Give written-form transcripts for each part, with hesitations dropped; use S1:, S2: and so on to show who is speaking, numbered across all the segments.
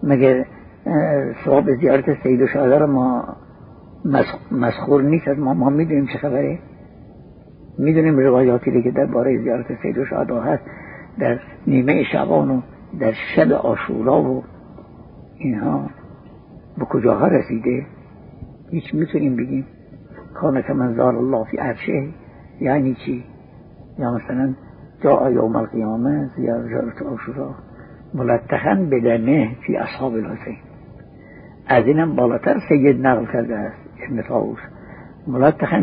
S1: مگه ثواب زیارت سید الشهدا رو ما مسخور نیست از ما میدونیم چه خبره، میدونیم روایاتی که درباره زیارت سید الشهدا هست در نیمه شعبان و در شب عاشورا و اینها به کجاها رسیده. هیچ میتونیم بگیم کان کمن زار الله فی عرشه یعنی چی؟ یا مثلا جاء یوم القیامه زیارت عاشورا ملتخا بدمه فی اصحاب الحسین. از اینم بالاتر سید نقل کرده است ابن طاووس ملتخا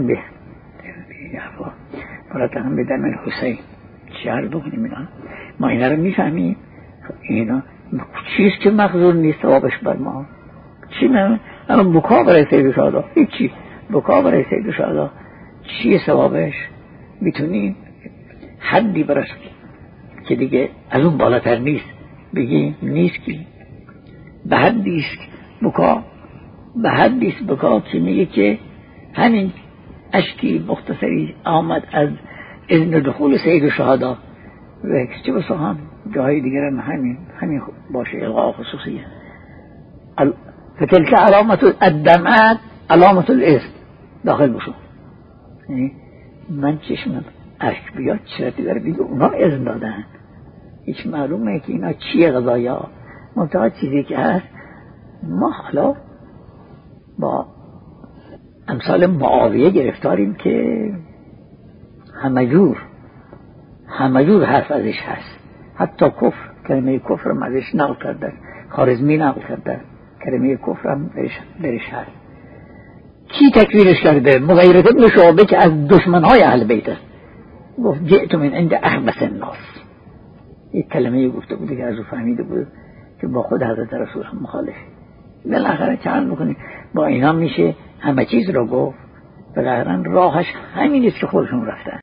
S1: به دم الحسین. شهر بکنیم اینا ما اینا رو میفهمیم. اینا چیست که مخزون نیست ثوابش بر ما؟ چی من الان بکا برای سید الشهدا هیچی، بکا برای سید الشهدا چیه ثوابش؟ میتونی حدی برش که دیگه از اون بالاتر نیست بگی نیست که به حدیست بکا، به حدیست بکا که میگه که همین اشکی مختصری آمد از اذن دخول سید الشهدا و چه بسا هم جاهای دیگر هم همین باشه الغاء خصوصیه. فتلك علامت الدمعات علامت الاذن داخل بشو. من چشمم اشک بیاد چرا دیگر بگه اونا اذن دادن. هیچ معلومه که اینا چیه قضایا. منتها چیزی که هست ما حالا با امثال معاویه گرفتاریم که همه جور حرف ازش هست. حتی کفر، کلمه کفر هم ازش نقل کرده، خوارزمی نقل کرده، کلمه کفر هم درش هست. کی تکفیرش کرده؟ مغیرة ابن شعبه که از دشمنهای اهل بیت است. گفت جئت من عند اخبث الناس. یک کلمه گفته بوده که از او فهمیده بود که با خود حضرت رسول هم مخالفه. بالاخره چند بکنی با اینا میشه همه چیز رو گفت. بالاخره راهش همین است که خودشون رفتن.